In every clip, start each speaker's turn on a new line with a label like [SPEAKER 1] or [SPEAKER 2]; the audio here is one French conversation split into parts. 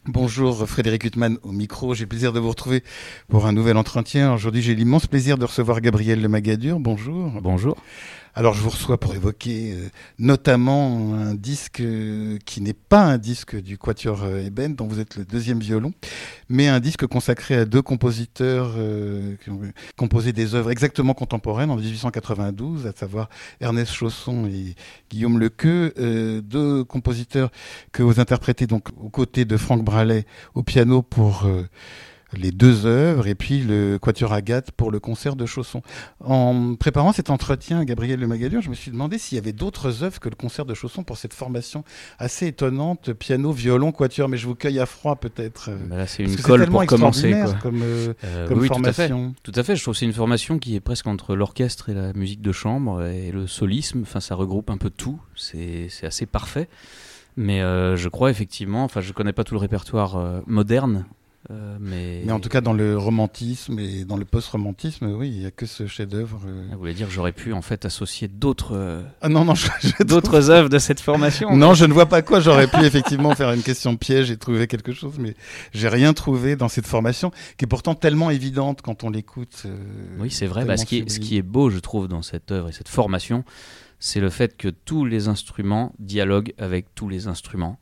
[SPEAKER 1] Bonjour Frédéric Huttman au micro, j'ai le plaisir de vous retrouver pour un nouvel entretien. Aujourd'hui j'ai l'immense plaisir de recevoir Gabriel Lemagadur, bonjour.
[SPEAKER 2] Bonjour.
[SPEAKER 1] Alors je vous reçois pour évoquer notamment un disque qui n'est pas un disque du Quatuor Eben, dont vous êtes le deuxième violon, mais un disque consacré à deux compositeurs qui ont composé des œuvres exactement contemporaines en 1892, à savoir Ernest Chausson et Guillaume Lequeux, deux compositeurs que vous interprétez donc aux côtés de Franck Bralet au piano pour les deux œuvres, et puis le Quatuor Agathe pour le concert de Chausson. En préparant cet entretien, Gabriel Lemagadur, je me suis demandé s'il y avait d'autres œuvres que le concert de Chausson pour cette formation assez étonnante, piano, violon, quatuor, mais je vous cueille à froid peut-être.
[SPEAKER 2] Là, c'est une colle pour commencer, quoi.
[SPEAKER 1] Comme
[SPEAKER 2] oui,
[SPEAKER 1] formation.
[SPEAKER 2] Tout à fait. Je trouve que c'est une formation qui est presque entre l'orchestre et la musique de chambre et le solisme. Enfin, ça regroupe un peu tout. C'est assez parfait. Mais je crois effectivement, enfin, je connais pas tout le répertoire moderne.
[SPEAKER 1] Mais en tout cas, dans le romantisme et dans le post-romantisme, oui, il n'y a que ce chef-d'œuvre.
[SPEAKER 2] Vous voulez dire que j'aurais pu en fait associer d'autres
[SPEAKER 1] d'autres
[SPEAKER 2] œuvres de cette formation?
[SPEAKER 1] Non, je ne vois pas quoi. J'aurais pu effectivement faire une question piège et trouver quelque chose, mais j'ai rien trouvé dans cette formation qui est pourtant tellement évidente quand on l'écoute.
[SPEAKER 2] Oui, c'est vrai. Ce qui est beau, je trouve, dans cette œuvre et cette formation, c'est le fait que tous les instruments dialoguent avec tous les instruments.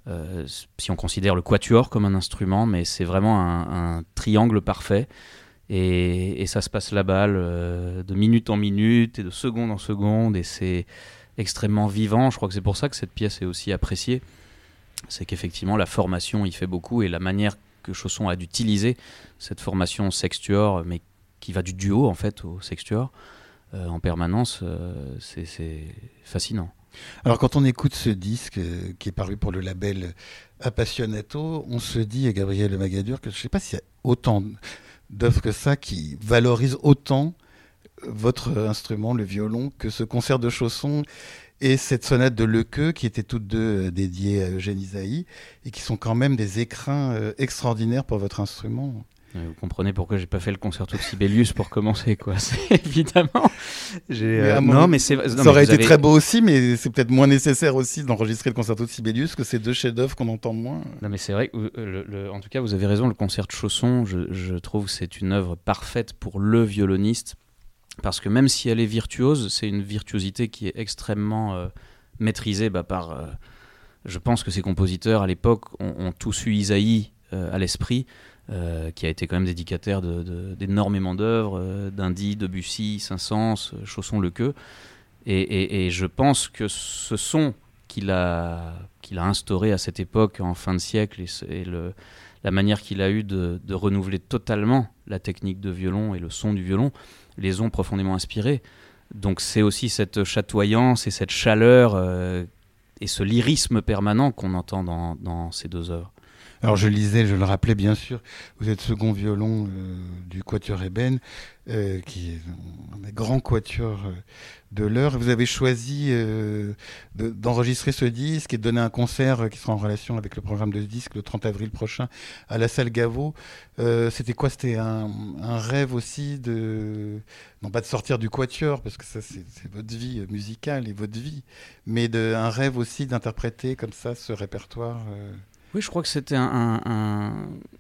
[SPEAKER 2] Si on considère le quatuor comme un instrument, mais c'est vraiment un triangle parfait, et ça se passe la balle de minute en minute et de seconde en seconde, et c'est extrêmement vivant. Je crois que c'est pour ça que cette pièce est aussi appréciée, c'est qu'effectivement la formation y fait beaucoup, et la manière que Chausson a d'utiliser cette formation sextuor, mais qui va du duo en fait au sextuor en permanence, c'est fascinant.
[SPEAKER 1] Alors quand on écoute ce disque qui est paru pour le label Appassionato, on se dit, Gabriel Lemagadur, que je ne sais pas s'il y a autant d'œuvres que ça qui valorisent autant votre instrument, le violon, que ce concert de Chausson et cette sonate de Lequeux, qui étaient toutes deux dédiées à Eugène Ysaÿe, et qui sont quand même des écrins extraordinaires pour votre instrument.
[SPEAKER 2] Vous comprenez pourquoi j'ai pas fait le concerto de Sibelius pour commencer, quoi. C'est évidemment. Non, mais c'est.
[SPEAKER 1] Ça aurait été très beau aussi, mais c'est peut-être moins nécessaire aussi d'enregistrer le concerto de Sibelius que ces deux chefs-d'œuvre qu'on entend moins.
[SPEAKER 2] Non, mais c'est vrai que en tout cas, vous avez raison. Le concert de Chausson, je trouve que c'est une œuvre parfaite pour le violoniste, parce que même si elle est virtuose, c'est une virtuosité qui est extrêmement maîtrisée par. Je pense que ces compositeurs à l'époque ont tous eu Ysaÿe à l'esprit. Qui a été quand même dédicataire d'énormément d'œuvres, d'Indy, Debussy, Saint-Saëns, Chausson, Lequeux, et je pense que ce son qu'il a instauré à cette époque, en fin de siècle, et la manière qu'il a eu de renouveler totalement la technique de violon et le son du violon, les ont profondément inspirés. Donc c'est aussi cette chatoyance et cette chaleur et ce lyrisme permanent qu'on entend dans ces deux œuvres.
[SPEAKER 1] Alors je lisais, je le rappelais bien sûr, vous êtes second violon du Quatuor Eben, qui est un des grands quatuors de l'heure. Vous avez choisi d'enregistrer ce disque et de donner un concert qui sera en relation avec le programme de ce disque le 30 avril prochain à la salle Gaveau. C'était quoi? C'était un rêve aussi non pas de sortir du quatuor, parce que ça c'est votre vie musicale et votre vie, mais un rêve aussi d'interpréter comme ça ce répertoire.
[SPEAKER 2] Oui, je crois que c'était un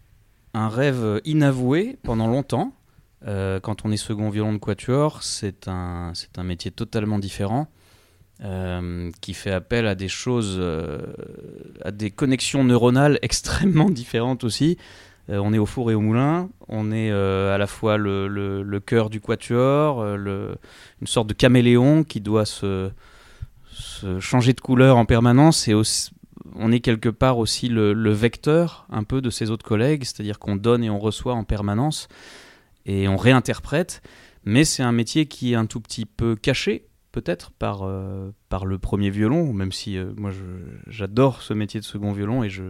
[SPEAKER 2] rêve inavoué pendant longtemps. Quand on est second violon de quatuor, c'est un métier totalement différent, qui fait appel à des choses, à des connexions neuronales extrêmement différentes aussi. On est au four et au moulin, on est à la fois le cœur du quatuor, une sorte de caméléon qui doit se changer de couleur en permanence, et aussi on est quelque part aussi le vecteur un peu de ses autres collègues, c'est-à-dire qu'on donne et on reçoit en permanence et on réinterprète, mais c'est un métier qui est un tout petit peu caché peut-être par le premier violon, même si moi j'adore ce métier de second violon, et je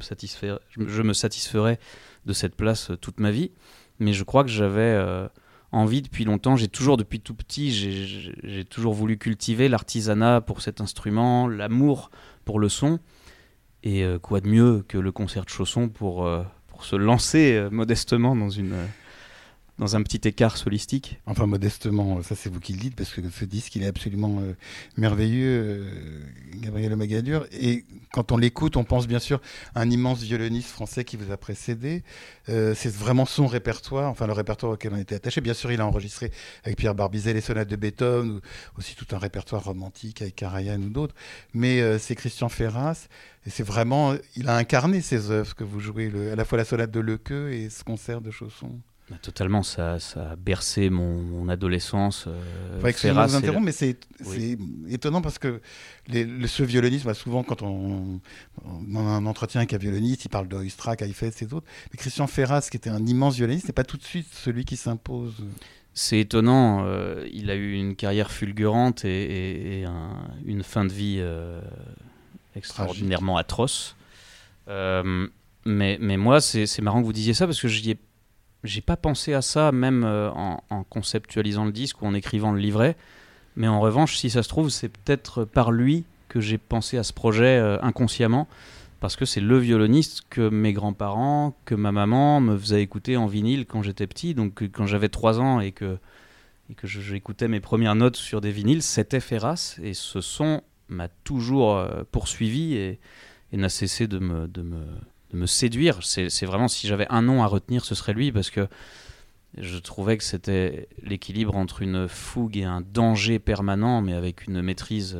[SPEAKER 2] me satisferai de cette place toute ma vie, mais je crois que j'avais envie depuis longtemps, depuis tout petit, j'ai toujours voulu cultiver l'artisanat pour cet instrument, l'amour pour le son. Et quoi de mieux que le concert de Chausson pour se lancer modestement dans un petit écart solistique.
[SPEAKER 1] Enfin, modestement, ça c'est vous qui le dites, parce que ce disque, il est absolument merveilleux, Gabriel Magadur. Et quand on l'écoute, on pense bien sûr à un immense violoniste français qui vous a précédé. C'est vraiment son répertoire, enfin le répertoire auquel on était attaché. Bien sûr, il a enregistré avec Pierre Barbizet les sonates de Beethoven, ou aussi tout un répertoire romantique avec Karajan ou d'autres. Mais c'est Christian Ferras, et c'est vraiment, il a incarné ses œuvres, que vous jouez, à la fois la sonate de Lekeu et ce concert de Chausson.
[SPEAKER 2] Totalement, ça a bercé mon adolescence.
[SPEAKER 1] Excusez-moi de vous interrompre, mais c'est étonnant parce que ce violoniste, souvent quand on a un entretien avec un violoniste, il parle d'Oistrakh, Heifetz et d'autres. Mais Christian Ferras, qui était un immense violoniste, n'est pas tout de suite celui qui s'impose.
[SPEAKER 2] C'est étonnant. Il a eu une carrière fulgurante et une fin de vie extraordinairement atroce. Mais moi, c'est marrant que vous disiez ça parce que j'ai pas pensé à ça, même en conceptualisant le disque ou en écrivant le livret. Mais en revanche, si ça se trouve, c'est peut-être par lui que j'ai pensé à ce projet inconsciemment, parce que c'est le violoniste que mes grands-parents, que ma maman me faisaient écouter en vinyle quand j'étais petit. Donc quand j'avais 3 ans et que j'écoutais mes premières notes sur des vinyles, c'était Ferras. Et ce son m'a toujours poursuivi et n'a cessé de me séduire. C'est vraiment, si j'avais un nom à retenir, ce serait lui, parce que je trouvais que c'était l'équilibre entre une fougue et un danger permanent, mais avec une maîtrise,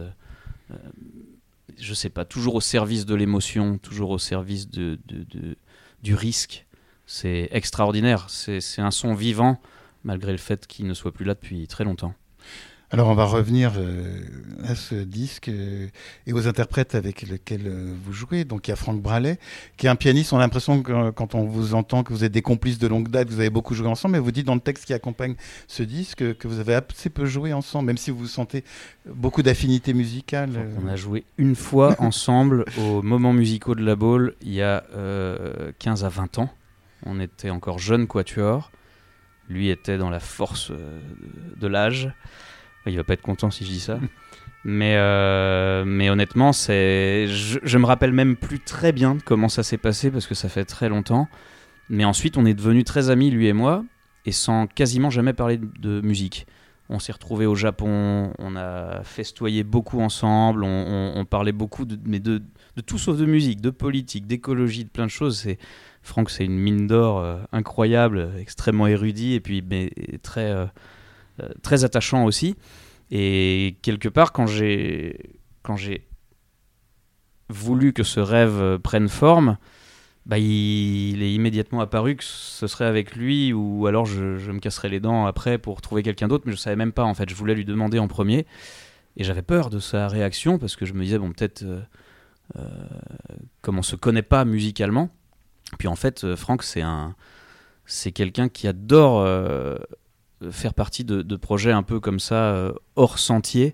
[SPEAKER 2] je sais pas, toujours au service de l'émotion, toujours au service du risque. C'est extraordinaire. C'est un son vivant, malgré le fait qu'il ne soit plus là depuis très longtemps.
[SPEAKER 1] Alors on va revenir à ce disque et aux interprètes avec lesquels vous jouez. Donc il y a Franck Bralet, qui est un pianiste. On a l'impression que quand on vous entend que vous êtes des complices de longue date, vous avez beaucoup joué ensemble, mais vous dites dans le texte qui accompagne ce disque que vous avez assez peu joué ensemble, même si vous sentez beaucoup d'affinités musicales.
[SPEAKER 2] On a joué une fois ensemble aux Moments musicaux de la Baule il y a 15 à 20 ans. On était encore jeunes quatuors. Lui était dans la force de l'âge. Il va pas être content si je dis ça. Mais honnêtement, je me rappelle même plus très bien comment ça s'est passé parce que ça fait très longtemps. Mais ensuite, on est devenus très amis, lui et moi, et sans quasiment jamais parler de musique. On s'est retrouvés au Japon, on a festoyé beaucoup ensemble, on parlait beaucoup de tout sauf de musique, de politique, d'écologie, de plein de choses. Franck, c'est une mine d'or incroyable, extrêmement érudit, et puis mais très attachant aussi. Et quelque part, quand j'ai voulu que ce rêve prenne forme, il est immédiatement apparu que ce serait avec lui, ou alors je me casserais les dents après pour trouver quelqu'un d'autre, mais je savais même pas en fait. Je voulais lui demander en premier et j'avais peur de sa réaction parce que je me disais peut-être comme on se connaît pas musicalement. Puis en fait, Franck, c'est quelqu'un qui adore faire partie de projets un peu comme ça, hors sentier.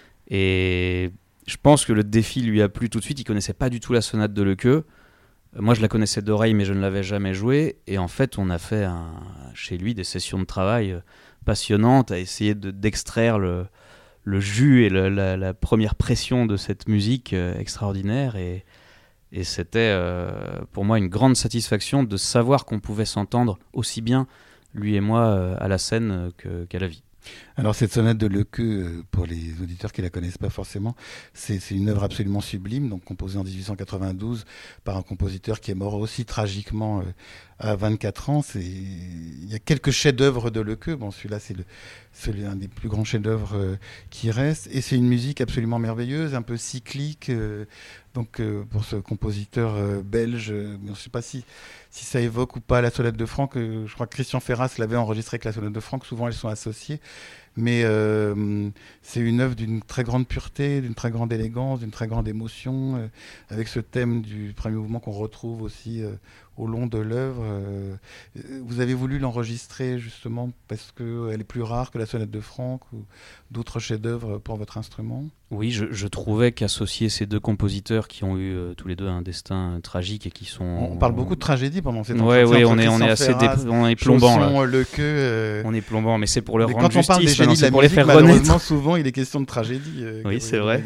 [SPEAKER 2] Et je pense que le défi lui a plu tout de suite. Il connaissait pas du tout la sonate de Lekeu. Moi, je la connaissais d'oreille, mais je ne l'avais jamais jouée. Et en fait, on a fait chez lui des sessions de travail passionnantes à essayer d'extraire le jus et la première pression de cette musique extraordinaire. Et c'était pour moi une grande satisfaction de savoir qu'on pouvait s'entendre aussi bien, lui et moi, à la scène qu'à la vie.
[SPEAKER 1] Alors cette sonate de Lekeu, pour les auditeurs qui ne la connaissent pas forcément, c'est une œuvre absolument sublime, donc composée en 1892 par un compositeur qui est mort aussi tragiquement à 24 ans. Il y a quelques chefs-d'œuvre de Lekeu. Bon, celui-là, c'est un des plus grands chefs-d'œuvre qui restent. Et c'est une musique absolument merveilleuse, un peu cyclique. Donc pour ce compositeur belge, je ne sais pas si ça évoque ou pas la sonate de Franck. Je crois que Christian Ferras l'avait enregistré avec la sonate de Franck. Souvent, elles sont associées. Mais c'est une œuvre d'une très grande pureté, d'une très grande élégance, d'une très grande émotion, avec ce thème du premier mouvement qu'on retrouve aussi au long de l'œuvre. Vous avez voulu l'enregistrer justement parce qu'elle est plus rare que la sonate de Franck ou d'autres chefs-d'œuvre pour votre instrument?
[SPEAKER 2] Oui, je trouvais qu'associer ces deux compositeurs qui ont eu tous les deux un destin tragique et qui sont...
[SPEAKER 1] On parle beaucoup de tragédie pendant cet
[SPEAKER 2] entretien. Oui, on est assez on est plombant
[SPEAKER 1] là.
[SPEAKER 2] On est plombant, mais c'est pour leur
[SPEAKER 1] mais
[SPEAKER 2] rendre justice.
[SPEAKER 1] Quand on parle des génies de la musique, malheureusement, souvent il est question de tragédie.
[SPEAKER 2] Oui, c'est vrai.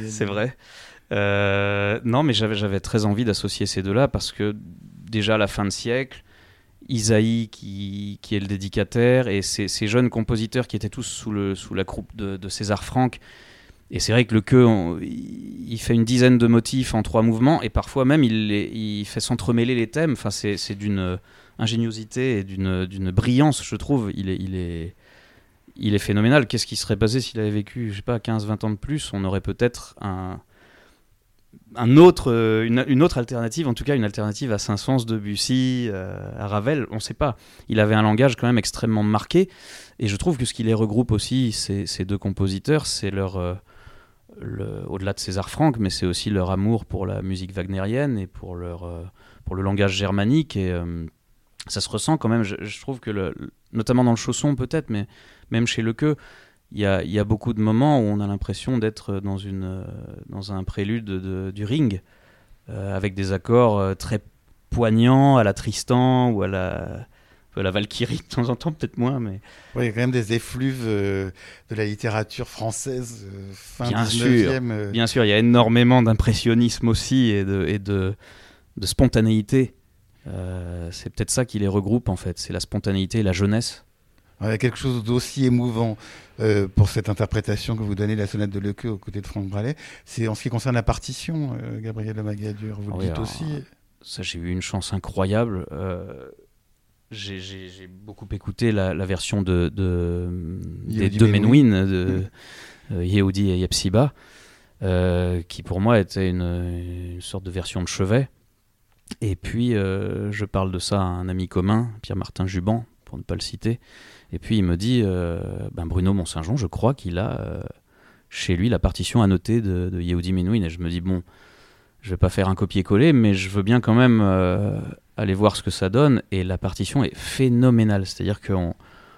[SPEAKER 2] Non, mais j'avais très envie d'associer ces deux-là parce que déjà à la fin de siècle, Isaïe qui est le dédicataire, et ces jeunes compositeurs qui étaient tous sous la croupe de César Franck. Et c'est vrai que le queue, il fait une dizaine de motifs en 3 mouvements, et parfois même il fait s'entremêler les thèmes. Enfin, c'est d'une ingéniosité et d'une brillance, je trouve. Il est phénoménal. Qu'est-ce qui serait passé s'il avait vécu, je sais pas, 15-20 ans de plus? On aurait peut-être une autre alternative, en tout cas une alternative à Saint-Saëns, Debussy, à Ravel, on ne sait pas. Il avait un langage quand même extrêmement marqué, et je trouve que ce qui les regroupe aussi, ces 2 compositeurs, c'est au-delà de César Franck, mais c'est aussi leur amour pour la musique wagnérienne et pour le langage germanique, et ça se ressent quand même. Je trouve que, notamment dans le chausson peut-être, mais même chez Lecœur, il y a beaucoup de moments où on a l'impression d'être dans un prélude du Ring, avec des accords très poignants à la Tristan ou à la Valkyrie de temps en temps, peut-être moins. Mais...
[SPEAKER 1] Oui, il y a quand même des effluves de la littérature française fin
[SPEAKER 2] bien
[SPEAKER 1] 19e.
[SPEAKER 2] Bien sûr, il y a énormément d'impressionnisme aussi et de spontanéité. C'est peut-être ça qui les regroupe, en fait. C'est la spontanéité et la jeunesse.
[SPEAKER 1] Il y a quelque chose d'aussi émouvant pour cette interprétation que vous donnez de la sonate de Lecœur aux côtés de Franck Bralet. C'est en ce qui concerne la partition, Gabriel de Magadur, vous le dites aussi.
[SPEAKER 2] Ça, j'ai eu une chance incroyable. J'ai beaucoup écouté la version des deux Menuhin, de Yehudi et Yepsiba, qui pour moi était une sorte de version de chevet. Et puis, je parle de ça à un ami commun, Pierre-Martin Juban, pour ne pas le citer. Et puis il me dit, Bruno Mont-Saint-Jean, je crois qu'il a chez lui la partition annotée de Yehudi Menuhin. Et je me dis, bon, je vais pas faire un copier-coller, mais je veux bien quand même aller voir ce que ça donne. Et la partition est phénoménale. C'est-à-dire qu'on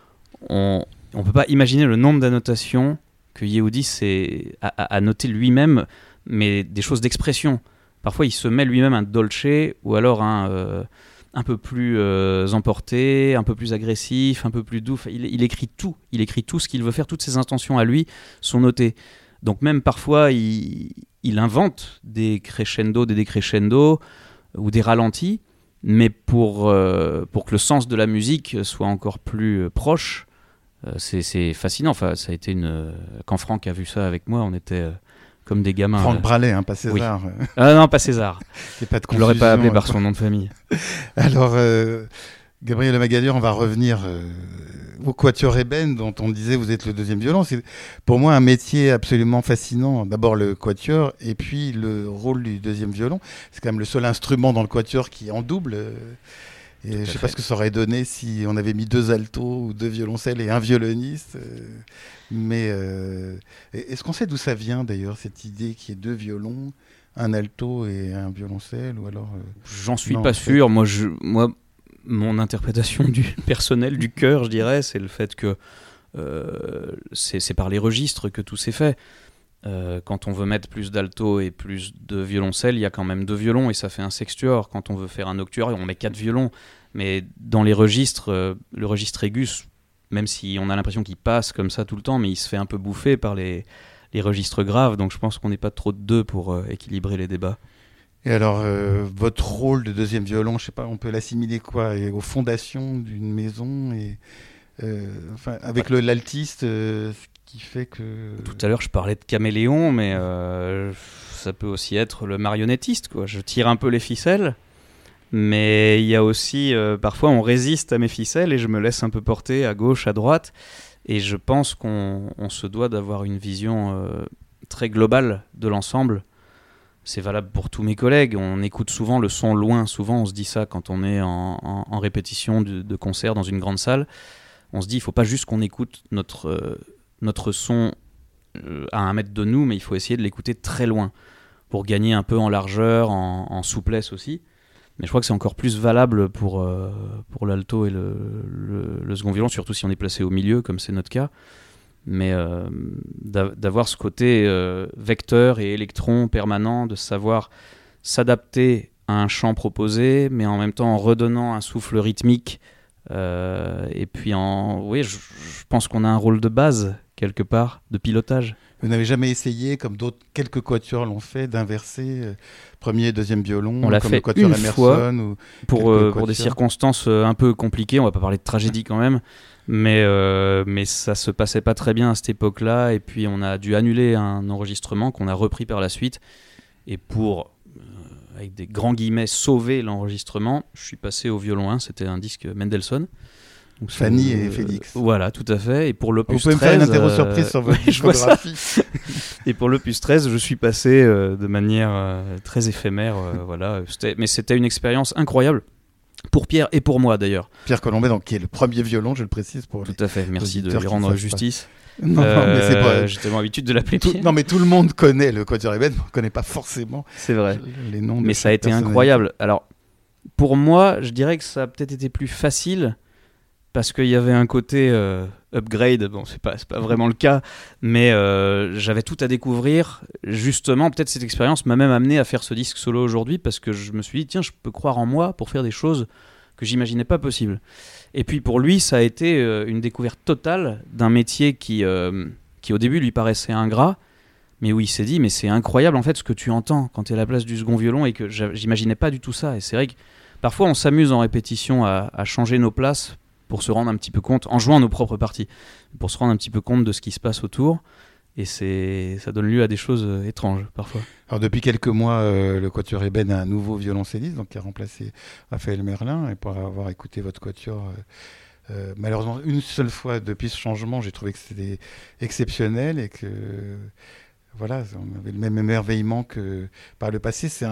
[SPEAKER 2] peut pas imaginer le nombre d'annotations que Yehudi a noté lui-même, mais des choses d'expression. Parfois, il se met lui-même un dolce, ou alors un peu plus emporté, un peu plus agressif, un peu plus doux. Il écrit tout. Il écrit tout ce qu'il veut faire. Toutes ses intentions à lui sont notées. Donc même parfois, il invente des crescendo, des décrescendo ou des ralentis, mais pour que le sens de la musique soit encore plus proche. C'est fascinant. Enfin, ça a été quand Franck a vu ça avec moi, on était comme des gamins.
[SPEAKER 1] Franck Bralet, pas César.
[SPEAKER 2] Oui. Ah non, pas César.
[SPEAKER 1] Pas de
[SPEAKER 2] je l'aurais pas appelé par son nom de famille.
[SPEAKER 1] Alors, Gabriel de Magadur, on va revenir au Quatuor Ébène, dont on disait vous êtes le deuxième violon. C'est pour moi un métier absolument fascinant. D'abord le Quatuor, et puis le rôle du deuxième violon. C'est quand même le seul instrument dans le Quatuor qui est en double. Et je ne sais pas ce que ça aurait donné si on avait mis 2 altos ou 2 violoncelles et un violoniste. Mais est-ce qu'on sait d'où ça vient d'ailleurs, cette idée qu'il y ait 2 violons, un alto et un violoncelle, ou alors
[SPEAKER 2] J'en suis pas sûr. Moi, mon interprétation personnelle du chœur, je dirais, c'est le fait que c'est par les registres que tout s'est fait. Quand on veut mettre plus d'alto et plus de violoncelle, il y a quand même 2 violons et ça fait un sextuor. Quand on veut faire un octuor, on met 4 violons. Mais dans les registres, le registre aigu, même si on a l'impression qu'il passe comme ça tout le temps, mais il se fait un peu bouffer par les registres graves. Donc je pense qu'on n'est pas trop de 2 pour équilibrer les débats.
[SPEAKER 1] Et alors, votre rôle de deuxième violon, je sais pas, on peut l'assimiler quoi, aux fondations d'une maison, et avec l'altiste, ce qui fait que...
[SPEAKER 2] Tout à l'heure, je parlais de caméléon, mais ça peut aussi être le marionnettiste, quoi. Je tire un peu les ficelles, mais il y a aussi, parfois, on résiste à mes ficelles et je me laisse un peu porter à gauche, à droite, et je pense qu'on se doit d'avoir une vision très globale de l'ensemble. C'est valable pour tous mes collègues. On écoute souvent le son loin. Souvent, on se dit ça quand on est en répétition de concert dans une grande salle. On se dit, il ne faut pas juste qu'on écoute notre son à 1 mètre de nous, mais il faut essayer de l'écouter très loin pour gagner un peu en largeur, en souplesse aussi. Mais je crois que c'est encore plus valable pour l'alto et le second violon, surtout si on est placé au milieu, comme c'est notre cas. Mais d'avoir ce côté vecteur et électron permanent, de savoir s'adapter à un chant proposé, mais en même temps en redonnant un souffle rythmique. Et puis, je pense qu'on a un rôle de base, quelque part, de pilotage.
[SPEAKER 1] Vous n'avez jamais essayé, comme quelques quatuors l'ont fait, d'inverser premier et deuxième violon,
[SPEAKER 2] on l'a
[SPEAKER 1] comme
[SPEAKER 2] fait
[SPEAKER 1] le quatuor
[SPEAKER 2] une
[SPEAKER 1] Emerson
[SPEAKER 2] fois
[SPEAKER 1] ou
[SPEAKER 2] pour des circonstances un peu compliquées. On va pas parler de tragédie quand même, mais ça se passait pas très bien à cette époque-là. Et puis on a dû annuler un enregistrement qu'on a repris par la suite. Et pour, avec des grands guillemets, sauver l'enregistrement, je suis passé au violon 1. C'était un disque Mendelssohn. Donc,
[SPEAKER 1] Fanny et Félix.
[SPEAKER 2] Voilà, tout à fait. Et pour l'opus 13...
[SPEAKER 1] Vous pouvez me faire une interro surprise sur votre discographie.
[SPEAKER 2] Et pour l'opus 13, je suis passé de manière très éphémère. Voilà. Mais c'était une expérience incroyable. Pour Pierre et pour moi, d'ailleurs.
[SPEAKER 1] Pierre Colombet, donc, qui est le premier violon, je le précise. Tout
[SPEAKER 2] à fait, merci de lui rendre justice.
[SPEAKER 1] Non, mais c'est pas...
[SPEAKER 2] J'ai tellement l'habitude de l'appeler Pierre.
[SPEAKER 1] Non, mais tout le monde connaît le quatuor Eben, mais on ne connaît pas forcément
[SPEAKER 2] c'est vrai.
[SPEAKER 1] Les noms.
[SPEAKER 2] Mais ça a été incroyable. Alors, pour moi, je dirais que ça a peut-être été plus facile parce qu'il y avait un côté upgrade. Bon, c'est pas vraiment le cas, mais j'avais tout à découvrir. Justement, peut-être cette expérience m'a même amené à faire ce disque solo aujourd'hui parce que je me suis dit, tiens, je peux croire en moi pour faire des choses que j'imaginais pas possibles. Et puis pour lui, ça a été une découverte totale d'un métier qui au début lui paraissait ingrat, mais où il s'est dit, mais c'est incroyable en fait ce que tu entends quand tu es à la place du second violon et que j'imaginais pas du tout ça. Et c'est vrai que parfois on s'amuse en répétition à changer nos places pour se rendre un petit peu compte, en jouant nos propres parties, pour se rendre un petit peu compte de ce qui se passe autour. Et ça donne lieu à des choses étranges, parfois.
[SPEAKER 1] Alors, depuis quelques mois, le quatuor Eben a un nouveau violoncelliste, donc qui a remplacé Raphaël Merlin. Et pour avoir écouté votre quatuor, malheureusement, une seule fois depuis ce changement, j'ai trouvé que c'était exceptionnel et que, voilà, on avait le même émerveillement que par le passé. C'est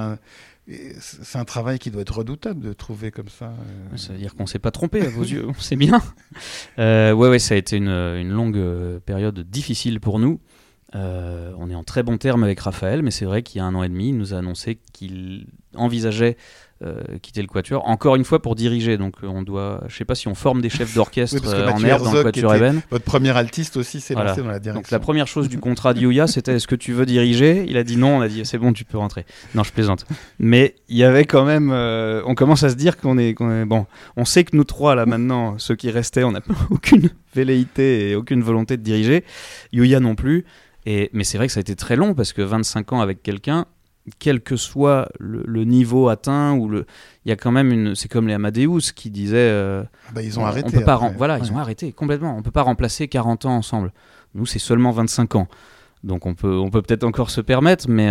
[SPEAKER 1] un travail qui doit être redoutable de trouver comme ça.
[SPEAKER 2] Ça veut dire qu'on ne s'est pas trompé à vos yeux, on sait bien. Ouais, ça a été une longue période difficile pour nous. On est en très bons termes avec Raphaël, mais c'est vrai qu'il y a 1 an et demi, il nous a annoncé qu'il envisageait quitter le quatuor, encore une fois pour diriger. Donc je ne sais pas si on forme des chefs d'orchestre en herbe dans le quatuor Eben.
[SPEAKER 1] Votre premier altiste aussi s'est lancé dans la direction.
[SPEAKER 2] Donc la première chose du contrat de Yuya, c'était est-ce que tu veux diriger ? Il a dit non, on a dit c'est bon, tu peux rentrer. Non, je plaisante. Mais il y avait quand même, on commence à se dire qu'on est bon. On sait que nous trois là maintenant, ceux qui restaient, on n'a aucune velléité et aucune volonté de diriger. Yuya non plus. Mais c'est vrai que ça a été très long parce que 25 ans avec quelqu'un, quel que soit le niveau atteint, il y a quand même c'est comme les Amadeus qui disaient
[SPEAKER 1] ils ont arrêté.
[SPEAKER 2] On peut pas ils ont arrêté complètement. On peut pas remplacer 40 ans ensemble. Nous, c'est seulement 25 ans. Donc on peut peut-être encore se permettre, mais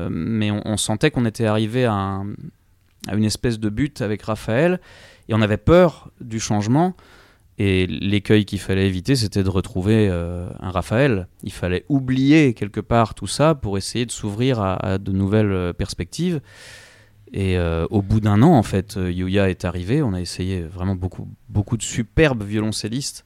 [SPEAKER 2] on sentait qu'on était arrivé à une espèce de but avec Raphaël et on avait peur du changement. Et l'écueil qu'il fallait éviter, c'était de retrouver un Raphaël. Il fallait oublier quelque part tout ça pour essayer de s'ouvrir à de nouvelles perspectives. Et au bout d'1 an, en fait, Yuya est arrivé. On a essayé vraiment beaucoup de superbes violoncellistes.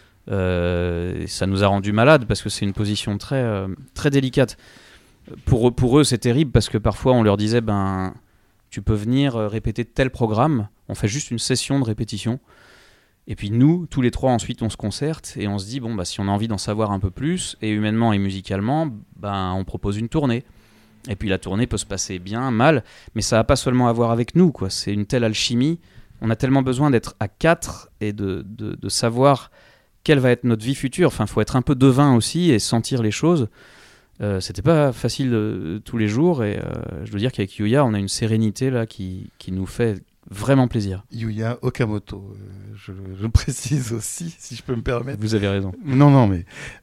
[SPEAKER 2] Et ça nous a rendu malades parce que c'est une position très, très délicate. Pour eux, c'est terrible parce que parfois, on leur disait tu peux venir répéter tel programme. On fait juste une session de répétition. Et puis nous, tous les trois, ensuite, on se concerte et on se dit, si on a envie d'en savoir un peu plus, et humainement et musicalement, on propose une tournée. Et puis la tournée peut se passer bien, mal, mais ça n'a pas seulement à voir avec nous, quoi. C'est une telle alchimie. On a tellement besoin d'être à 4 et de savoir quelle va être notre vie future. Enfin, il faut être un peu devin aussi et sentir les choses. C'était pas facile tous les jours, et je dois dire qu'avec Yuya, on a une sérénité là qui nous fait vraiment plaisir.
[SPEAKER 1] Yuya Okamoto, je précise aussi, si je peux me permettre.
[SPEAKER 2] Vous avez raison.
[SPEAKER 1] Non, mais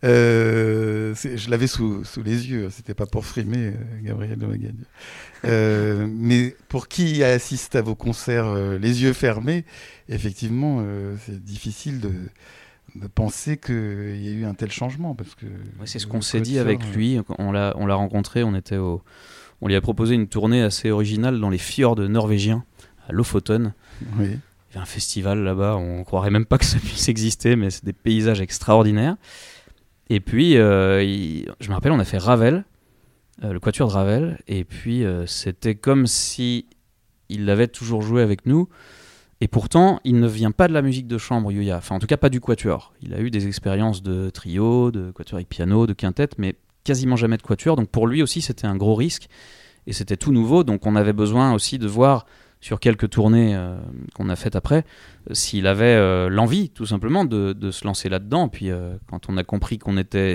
[SPEAKER 1] je l'avais sous les yeux, c'était pas pour frimer Gabriel de Magagne. Mais pour qui assiste à vos concerts les yeux fermés, effectivement, c'est difficile de penser qu'il y a eu un tel changement. Parce que
[SPEAKER 2] c'est ce qu'on s'est dit avec lui. On l'a rencontré, on lui a proposé une tournée assez originale dans les fjords norvégiens, à Lofoten.
[SPEAKER 1] Oui.
[SPEAKER 2] Il y a un festival là-bas, on croirait même pas que ça puisse exister, mais c'est des paysages extraordinaires. Et puis, je me rappelle, on a fait Ravel, le quatuor de Ravel, et puis c'était comme si il l'avait toujours joué avec nous. Et pourtant, il ne vient pas de la musique de chambre, Yuya. Enfin, en tout cas, pas du quatuor. Il a eu des expériences de trio, de quatuor avec piano, de quintette, mais quasiment jamais de quatuor. Donc pour lui aussi, c'était un gros risque. Et c'était tout nouveau. Donc on avait besoin aussi de voir, sur quelques tournées qu'on a faites après, s'il avait l'envie, tout simplement, de se lancer là-dedans. Puis quand on a compris qu'on était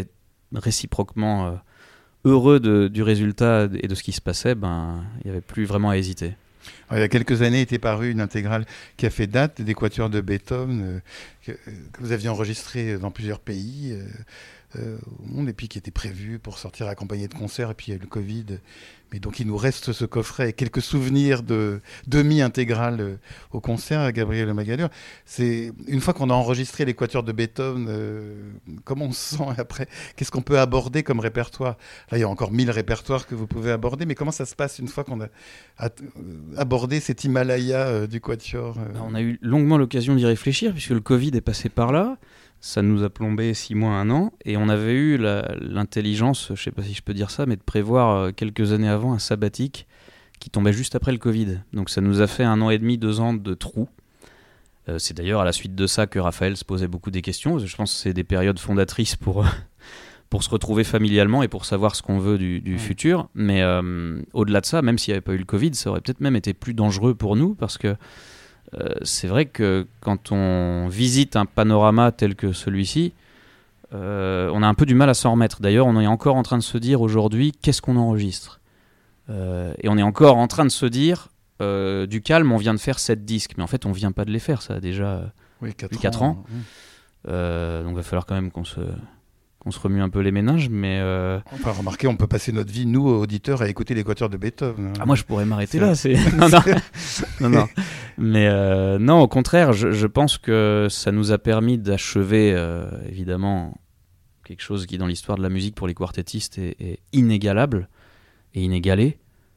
[SPEAKER 2] réciproquement heureux du résultat et de ce qui se passait, il n'y avait plus vraiment à hésiter.
[SPEAKER 1] Alors, il y a quelques années était parue une intégrale qui a fait date des quatuors de Beethoven que vous aviez enregistré dans plusieurs pays au monde et puis qui était prévu pour sortir accompagné de concerts et puis il y a eu le Covid. Mais donc il nous reste ce coffret et quelques souvenirs de demi-intégrale au concert à Gabriel Le Magadur. C'est une fois qu'on a enregistré les quatuors de Beethoven, comment on se sent après? Qu'est-ce qu'on peut aborder comme répertoire? Là, il y a encore 1000 répertoires que vous pouvez aborder, mais comment ça se passe une fois qu'on a abordé cet Himalaya du quatuor
[SPEAKER 2] On a eu longuement l'occasion d'y réfléchir puisque le Covid est passé par là. Ça nous a plombé 6 mois, 1 an, et on avait eu l'intelligence, je ne sais pas si je peux dire ça, mais de prévoir quelques années avant un sabbatique qui tombait juste après le Covid. Donc ça nous a fait 1 an et demi, 2 ans de trou. C'est d'ailleurs à la suite de ça que Raphaël se posait beaucoup des questions. Je pense que c'est des périodes fondatrices pour se retrouver familialement et pour savoir ce qu'on veut du futur. Mais au-delà de ça, même s'il n'y avait pas eu le Covid, ça aurait peut-être même été plus dangereux pour nous parce que c'est vrai que quand on visite un panorama tel que celui-ci, on a un peu du mal à s'en remettre. D'ailleurs, on est encore en train de se dire aujourd'hui, qu'est-ce qu'on enregistre ? Et on est encore en train de se dire, du calme, on vient de faire 7 disques. Mais en fait, on ne vient pas de les faire, ça a déjà 4 ans. Donc il va falloir quand même qu'on se remue un peu les méninges, mais...
[SPEAKER 1] Enfin, remarquez, on peut passer notre vie, nous, auditeurs, à écouter les quatuors de Beethoven.
[SPEAKER 2] Ah, moi, je pourrais m'arrêter là. Non. Mais non, au contraire, je pense que ça nous a permis d'achever, évidemment, quelque chose qui, dans l'histoire de la musique, pour les quartettistes, est inégalable et inégalé.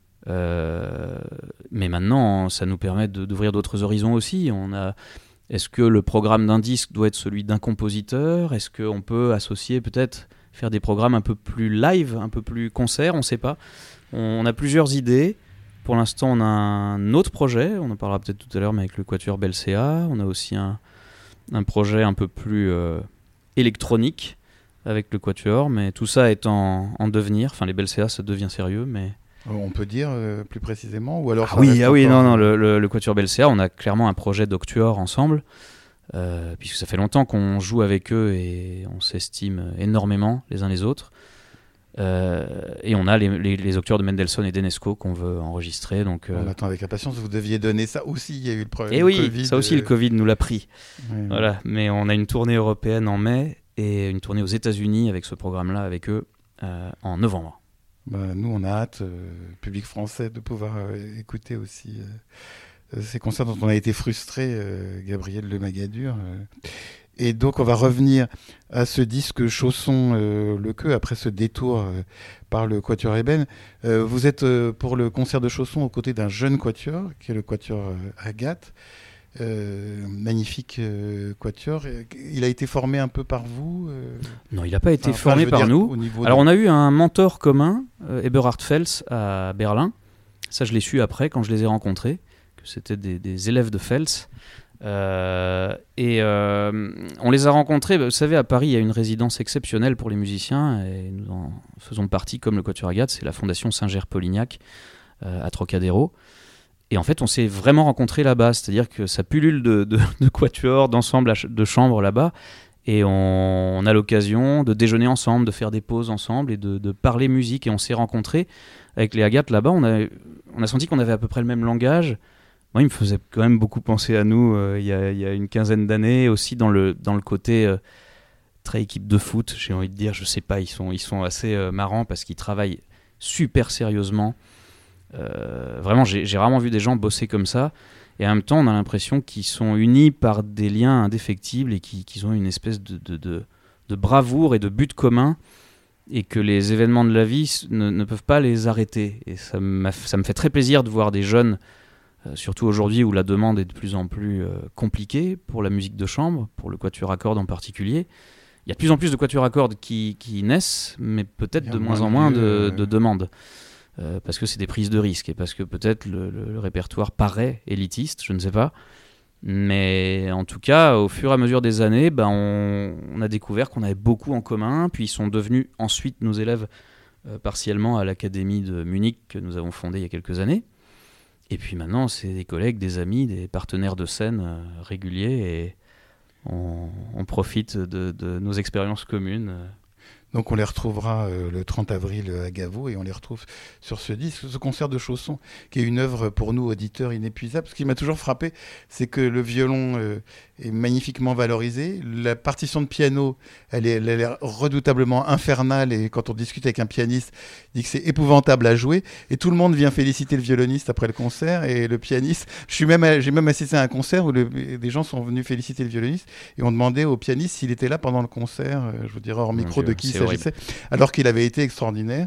[SPEAKER 2] Mais maintenant, ça nous permet d'ouvrir d'autres horizons aussi. Est-ce que le programme d'un disque doit être celui d'un compositeur ? Est-ce qu'on peut associer, peut-être, faire des programmes un peu plus live, un peu plus concert ? On ne sait pas. On a plusieurs idées. Pour l'instant, on a un autre projet. On en parlera peut-être tout à l'heure, mais avec le Quatuor Belcea. On a aussi un projet un peu plus électronique avec le Quatuor. Mais tout ça est en devenir. Enfin, les Belcea, ça devient sérieux, mais...
[SPEAKER 1] On peut dire plus précisément ou alors
[SPEAKER 2] non, le Quatuor Belcea, on a clairement un projet d'octuor ensemble, puisque ça fait longtemps qu'on joue avec eux et on s'estime énormément les uns les autres. Et on a les octuors de Mendelssohn et d'Enesco qu'on veut enregistrer. Donc,
[SPEAKER 1] on attend avec impatience, vous deviez donner ça aussi, il y a eu le problème.
[SPEAKER 2] Et oui, Covid, ça aussi le Covid nous l'a pris.
[SPEAKER 1] Oui.
[SPEAKER 2] Voilà. Mais on a une tournée européenne en mai et une tournée aux États-Unis avec ce programme-là avec eux en novembre.
[SPEAKER 1] Nous, on a hâte, public français, de pouvoir écouter aussi ces concerts dont on a été frustré, Gabriel Le Magadur. Et donc, on va revenir à ce disque Chausson Le Queue, après ce détour par le Quatuor Eben. Vous êtes pour le concert de Chausson aux côtés d'un jeune quatuor, qui est le Quatuor Agathe. Magnifique quatuor. Il a été formé un peu par vous
[SPEAKER 2] Non, il n'a pas été formé par nous. Alors on a eu un mentor commun, Eberhard Fels à Berlin. Ça je l'ai su après quand je les ai rencontrés, que c'était des élèves de Fels. Et on les a rencontrés, vous savez, à Paris il y a une résidence exceptionnelle pour les musiciens et nous en faisons partie comme le Quatuor Agathe, c'est la Fondation Saint-Ger-Polignac à Trocadéro. Et en fait, on s'est vraiment rencontrés là-bas, c'est-à-dire que ça pullule de quatuors, d'ensemble de chambres là-bas, et on a l'occasion de déjeuner ensemble, de faire des pauses ensemble et de parler musique. Et on s'est rencontrés avec les Agathes là-bas, on a senti qu'on avait à peu près le même langage. Moi, il me faisait quand même beaucoup penser à nous il y a une quinzaine d'années, aussi dans le côté très équipe de foot, j'ai envie de dire, je sais pas, ils sont assez marrants parce qu'ils travaillent super sérieusement. Vraiment, j'ai rarement vu des gens bosser comme ça, et en même temps on a l'impression qu'ils sont unis par des liens indéfectibles et qu'ils ont une espèce de bravoure et de but commun, et que les événements de la vie ne peuvent pas les arrêter. Et ça me fait très plaisir de voir des jeunes, surtout aujourd'hui où la demande est de plus en plus compliquée pour la musique de chambre, pour le quatuor à cordes en particulier. Il y a de plus en plus de quatuors à cordes qui naissent, mais peut-être de moins en moins de demandes. Parce que c'est des prises de risques et parce que peut-être le répertoire paraît élitiste, je ne sais pas. Mais en tout cas, au fur et à mesure des années, on a découvert qu'on avait beaucoup en commun. Puis ils sont devenus ensuite nos élèves partiellement à l'Académie de Munich que nous avons fondée il y a quelques années. Et puis maintenant, c'est des collègues, des amis, des partenaires de scène réguliers, et on profite de nos expériences communes.
[SPEAKER 1] Donc on les retrouvera le 30 avril à Gaveau et on les retrouve sur ce disque, ce concert de chaussons, qui est une œuvre pour nous, auditeurs, inépuisable. Ce qui m'a toujours frappé, c'est que le violon est magnifiquement valorisé. La partition de piano, elle a l'air redoutablement infernale et quand on discute avec un pianiste, il dit que c'est épouvantable à jouer et tout le monde vient féliciter le violoniste après le concert et le pianiste. J'ai même assisté à un concert où des gens sont venus féliciter le violoniste et ont demandé au pianiste s'il était là pendant le concert, je vous dirais hors micro de qui il s'agissait, alors qu'il avait été extraordinaire.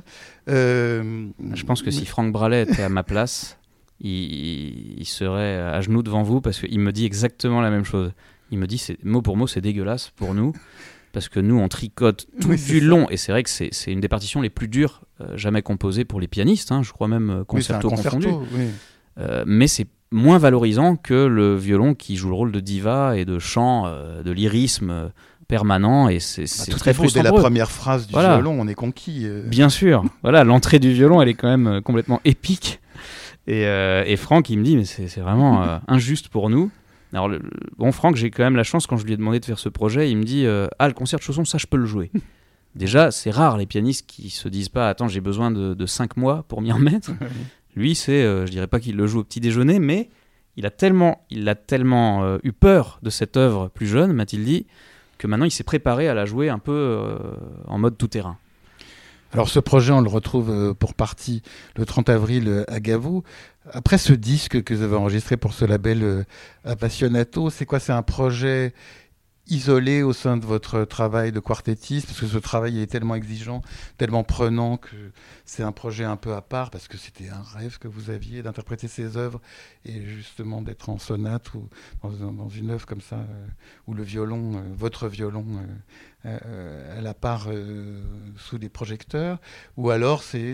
[SPEAKER 2] Je pense que si Franck Bralet était à ma place, il serait à genoux devant vous parce qu'il me dit exactement la même chose. Il me dit, mot pour mot, c'est dégueulasse pour nous parce que nous, on tricote tout du long. Et c'est vrai que c'est une des partitions les plus dures jamais composées pour les pianistes, je crois même concerto confondu.
[SPEAKER 1] Oui.
[SPEAKER 2] Mais c'est moins valorisant que le violon qui joue le rôle de diva et de chant, de lyrisme permanent, et c'est très frustrant.
[SPEAKER 1] Dès la première phrase du violon, on est conquis.
[SPEAKER 2] Bien sûr, voilà, l'entrée du violon, elle est quand même complètement épique. Et Franck, il me dit, mais c'est vraiment injuste pour nous. Alors, bon, Franck, j'ai quand même la chance, quand je lui ai demandé de faire ce projet, il me dit, le concert de chaussons, ça, je peux le jouer. Déjà, c'est rare les pianistes qui se disent pas, attends, j'ai besoin de 5 mois pour m'y remettre. Lui, je dirais pas qu'il le joue au petit déjeuner, mais il a tellement eu peur de cette œuvre plus jeune, m'a-t-il dit, que maintenant il s'est préparé à la jouer un peu en mode tout-terrain.
[SPEAKER 1] Alors ce projet, on le retrouve pour partie le 30 avril à Gaveau. Après ce disque que vous avez enregistré pour ce label Appassionato, c'est quoi ? C'est un projet isolé au sein de votre travail de quartettiste, parce que ce travail est tellement exigeant, tellement prenant, que c'est un projet un peu à part, parce que c'était un rêve que vous aviez d'interpréter ces œuvres et justement d'être en sonate ou dans une œuvre comme ça, où le violon, votre violon, à la part sous des projecteurs, ou alors c'est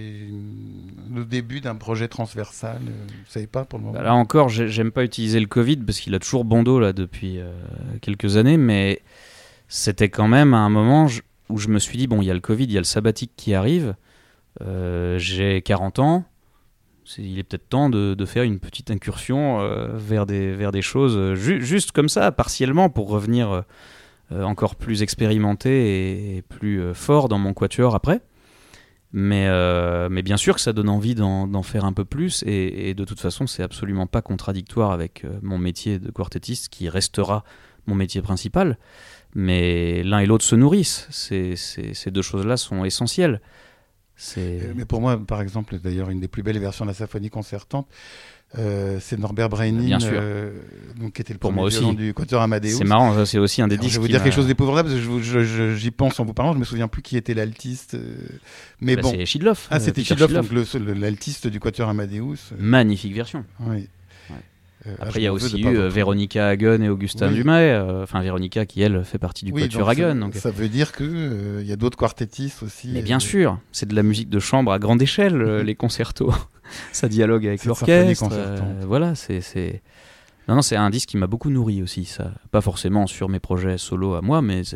[SPEAKER 1] le début d'un projet transversal, vous ne savez pas pour le moment.
[SPEAKER 2] Là encore, j'aime pas utiliser le Covid parce qu'il a toujours bon dos là depuis quelques années, mais c'était quand même à un moment où je me suis dit, bon, il y a le Covid, il y a le sabbatique qui arrive, j'ai 40 ans, il est peut-être temps de faire une petite incursion vers des choses juste comme ça, partiellement, pour revenir encore plus expérimenté et plus fort dans mon quatuor après. Mais bien sûr que ça donne envie d'en faire un peu plus, et de toute façon, c'est absolument pas contradictoire avec mon métier de quartettiste, qui restera mon métier principal. Mais l'un et l'autre se nourrissent. Ces deux choses-là sont essentielles.
[SPEAKER 1] Mais pour moi, par exemple, d'ailleurs, une des plus belles versions de la symphonie concertante, c'est Norbert Breinin, qui était le premier violon du quatuor Amadeus.
[SPEAKER 2] C'est marrant, c'est aussi un des disques.
[SPEAKER 1] Je vais vous dire quelque chose d'épouvantable, parce que j'y pense en vous parlant, je me souviens plus qui était l'altiste. Mais bon.
[SPEAKER 2] C'est Schidloff.
[SPEAKER 1] Ah, c'était Schidloff, donc l'altiste du quatuor Amadeus.
[SPEAKER 2] Magnifique version.
[SPEAKER 1] Oui.
[SPEAKER 2] Après, il y a aussi eu Véronica Hagen et Augustin Dumay. Enfin, Véronica qui, elle, fait partie du quatuor Hagen. Donc
[SPEAKER 1] ça veut dire qu'il y a d'autres quartettistes aussi.
[SPEAKER 2] Mais bien sûr, c'est de la musique de chambre à grande échelle, les concertos. Ça dialogue avec l'orchestre. Voilà, Non, c'est un disque qui m'a beaucoup nourri aussi. Ça. Pas forcément sur mes projets solo à moi, mais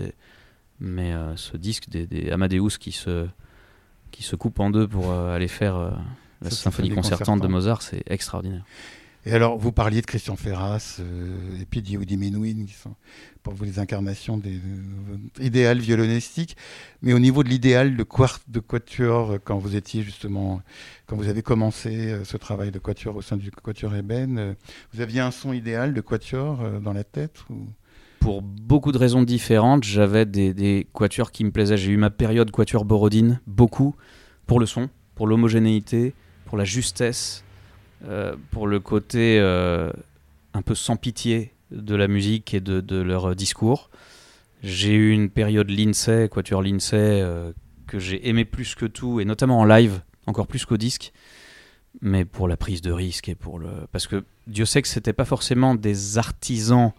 [SPEAKER 2] ce disque des Amadeus qui se coupe en deux pour aller faire la symphonie concertante de Mozart, c'est extraordinaire.
[SPEAKER 1] Et alors, vous parliez de Christian Ferras et puis d'Yehudi Menuhin, qui sont pour vous les incarnations des idéal violonistique. Mais au niveau de l'idéal de quatuor, quand vous avez commencé ce travail de quatuor au sein du quatuor Eben, vous aviez un son idéal de quatuor dans la tête ou...
[SPEAKER 2] Pour beaucoup de raisons différentes, j'avais des quatuors qui me plaisaient. J'ai eu ma période quatuor Borodine, beaucoup, pour le son, pour l'homogénéité, pour la justesse, pour le côté un peu sans pitié de la musique et de leur discours. J'ai eu une période Lindsay, quatuor Lindsay, que j'ai aimé plus que tout, et notamment en live, encore plus qu'au disque, mais pour la prise de risque et parce que Dieu sait que c'était pas forcément des artisans,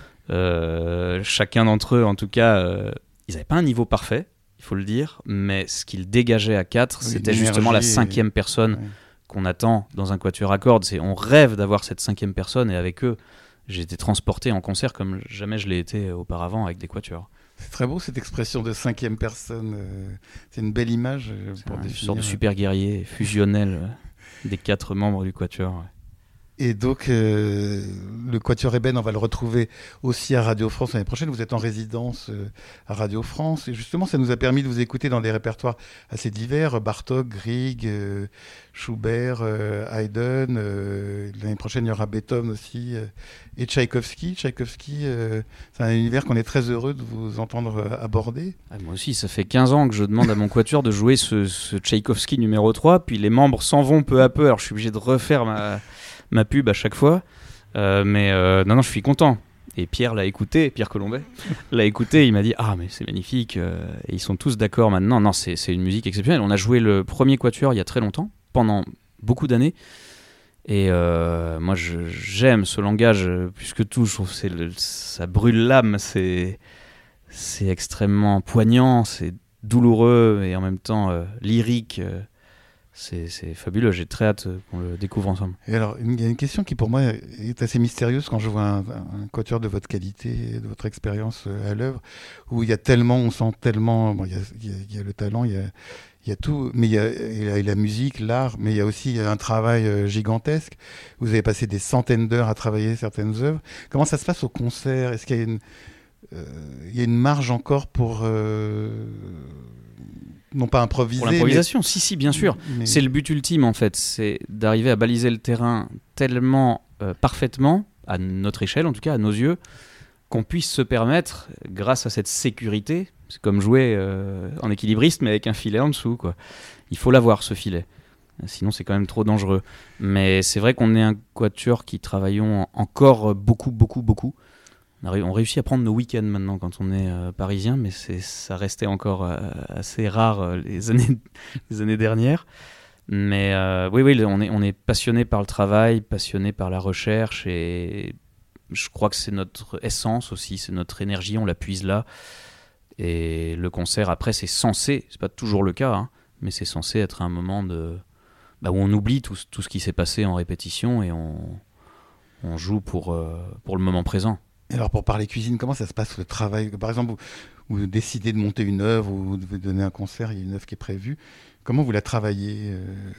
[SPEAKER 2] chacun d'entre eux en tout cas, ils n'avaient pas un niveau parfait, il faut le dire, mais ce qu'ils dégageaient à 4, c'était justement la cinquième personne qu'on attend dans un quatuor à cordes. On rêve d'avoir cette cinquième personne, et avec eux, j'ai été transporté en concert comme jamais je l'ai été auparavant avec des quatuors.
[SPEAKER 1] C'est très beau cette expression de cinquième personne. C'est une belle image pour définir.
[SPEAKER 2] Une sorte de super guerrier fusionnel des 4 membres du quatuor. Ouais.
[SPEAKER 1] Et donc, le Quatuor Ébène, on va le retrouver aussi à Radio France l'année prochaine. Vous êtes en résidence à Radio France. Et justement, ça nous a permis de vous écouter dans des répertoires assez divers. Bartók, Grieg, Schubert, Haydn. L'année prochaine, il y aura Beethoven aussi. Et Tchaïkovski. Tchaïkovski, c'est un univers qu'on est très heureux de vous entendre aborder.
[SPEAKER 2] Ah, moi aussi, ça fait 15 ans que je demande à mon Quatuor de jouer ce Tchaïkovski numéro 3. Puis les membres s'en vont peu à peu. Alors, je suis obligé de refaire ma pub à chaque fois, mais non, je suis content. Et Pierre l'a écouté, Pierre Colombet l'a écouté, il m'a dit mais c'est magnifique, et ils sont tous d'accord maintenant. Non, c'est une musique exceptionnelle. On a joué le premier Quatuor il y a très longtemps, pendant beaucoup d'années, et moi j'aime ce langage plus que tout. Je trouve que ça brûle l'âme, c'est extrêmement poignant, c'est douloureux et en même temps lyrique. C'est fabuleux, j'ai très hâte qu'on le découvre ensemble.
[SPEAKER 1] Et alors, il y a une question qui pour moi est assez mystérieuse quand je vois un quatuor de votre qualité, de votre expérience à l'œuvre, où il y a tellement, on sent tellement, il y a le talent, il y a tout, mais il y a la musique, l'art, mais il y a aussi un travail gigantesque. Vous avez passé des centaines d'heures à travailler certaines œuvres. Comment ça se passe au concert? Est-ce qu'il y a une marge encore pour... non pas improviser.
[SPEAKER 2] Pour l'improvisation, si, bien sûr. Mais... C'est le but ultime, en fait. C'est d'arriver à baliser le terrain tellement parfaitement, à notre échelle, en tout cas, à nos yeux, qu'on puisse se permettre, grâce à cette sécurité, c'est comme jouer en équilibriste, mais avec un filet en dessous, quoi. Il faut l'avoir, ce filet. Sinon, c'est quand même trop dangereux. Mais c'est vrai qu'on est un quatuor qui travaillons encore beaucoup. On réussit à prendre nos week-ends maintenant quand on est parisien, mais ça restait encore assez rare les années dernières. Mais oui, on est passionné par le travail, passionné par la recherche, et je crois que c'est notre essence aussi, c'est notre énergie, on la puise là. Et le concert, après, c'est pas toujours le cas, hein, mais c'est censé être un moment où on oublie tout ce qui s'est passé en répétition et on joue pour le moment présent.
[SPEAKER 1] Et alors, pour parler cuisine, comment ça se passe le travail? Par exemple, vous décidez de monter une œuvre ou vous devez donner un concert, il y a une œuvre qui est prévue. Comment vous la travaillez?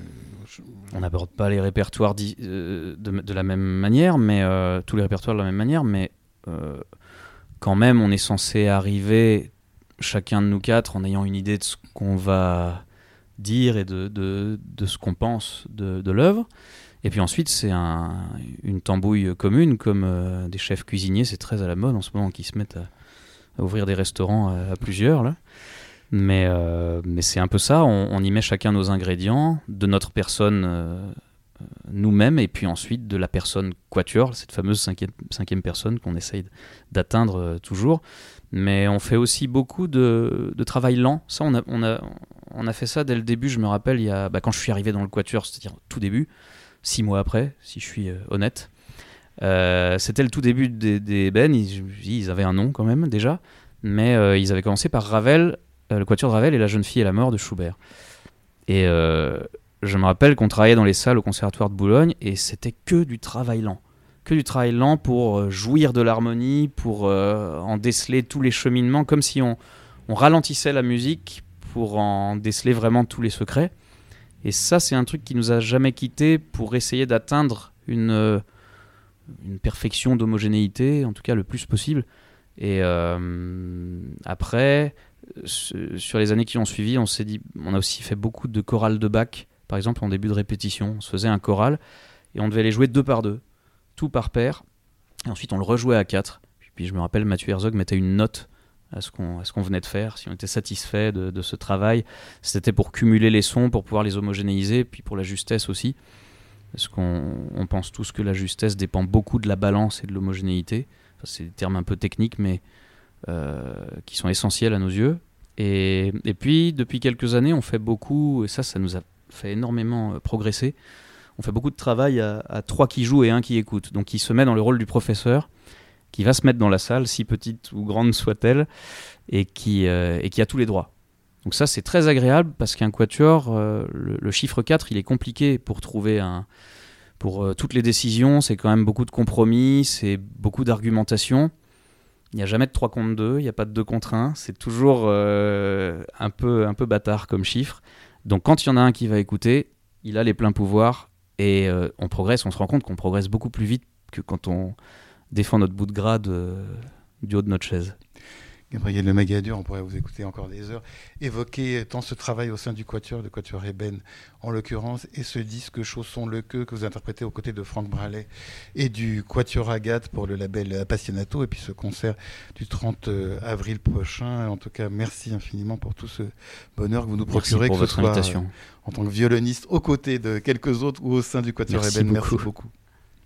[SPEAKER 2] On n'aborde pas les répertoires de la même manière, mais tous les répertoires de la même manière, mais quand même, on est censé arriver, chacun de nous quatre, en ayant une idée de ce qu'on va dire et de ce qu'on pense de l'œuvre. Et puis ensuite, c'est une tambouille commune, comme des chefs cuisiniers, c'est très à la mode en ce moment, qui se mettent à ouvrir des restaurants à plusieurs, là. Mais c'est un peu ça, on y met chacun nos ingrédients, de notre personne nous-mêmes, et puis ensuite de la personne quatuor, cette fameuse cinquième personne qu'on essaye d'atteindre toujours. Mais on fait aussi beaucoup de travail lent. Ça, on a fait ça dès le début, je me rappelle, quand je suis arrivé dans le quatuor, c'est-à-dire tout début, 6 mois après, si je suis honnête. C'était le tout début des Ébènes. Ils avaient un nom quand même déjà, mais ils avaient commencé par Ravel, le quatuor de Ravel et La jeune fille et la mort de Schubert. Et je me rappelle qu'on travaillait dans les salles au Conservatoire de Boulogne et c'était que du travail lent. Que du travail lent pour jouir de l'harmonie, pour en déceler tous les cheminements, comme si on ralentissait la musique pour en déceler vraiment tous les secrets. Et ça, c'est un truc qui nous a jamais quittés pour essayer d'atteindre une perfection d'homogénéité, en tout cas le plus possible. Et après, sur les années qui ont suivi, on s'est dit, on a aussi fait beaucoup de chorales de Bach, par exemple en début de répétition. On se faisait un choral et on devait les jouer 2 par 2, tout par paire. Et ensuite, on le rejouait à 4. Puis je me rappelle, Mathieu Herzog mettait une note à ce qu'on venait de faire, si on était satisfait de ce travail. C'était pour cumuler les sons, pour pouvoir les homogénéiser, puis pour la justesse aussi. Parce qu'on pense tous que la justesse dépend beaucoup de la balance et de l'homogénéité. Enfin, c'est des termes un peu techniques, mais qui sont essentiels à nos yeux. Et puis, depuis quelques années, on fait beaucoup, et ça nous a fait énormément progresser, on fait beaucoup de travail à 3 qui jouent et 1 qui écoute. Donc, il se met dans le rôle du professeur, qui va se mettre dans la salle, si petite ou grande soit-elle, et qui a tous les droits. Donc ça, c'est très agréable, parce qu'un quatuor, le chiffre 4, il est compliqué pour trouver pour toutes les décisions, c'est quand même beaucoup de compromis, c'est beaucoup d'argumentation. Il n'y a jamais de 3 contre 2, il n'y a pas de 2 contre 1, c'est toujours un peu bâtard comme chiffre. Donc quand il y en a un qui va écouter, il a les pleins pouvoirs, Et on progresse, on se rend compte qu'on progresse beaucoup plus vite que quand on défend notre bout de grade du haut de notre chaise.
[SPEAKER 1] Gabriel Le Magadur, on pourrait vous écouter encore des heures, évoquer tant ce travail au sein du Quatuor, de Quatuor Eben en l'occurrence, et ce disque Chaussons le queue que vous interprétez aux côtés de Franck Bralet et du Quatuor Agathe pour le label Appassionato, et puis ce concert du 30 avril prochain. En tout cas, merci infiniment pour tout ce bonheur que vous nous procurez,
[SPEAKER 2] que
[SPEAKER 1] ce
[SPEAKER 2] votre
[SPEAKER 1] soit
[SPEAKER 2] invitation.
[SPEAKER 1] En tant que violoniste aux côtés de quelques autres ou au sein du Quatuor Eben. Merci beaucoup.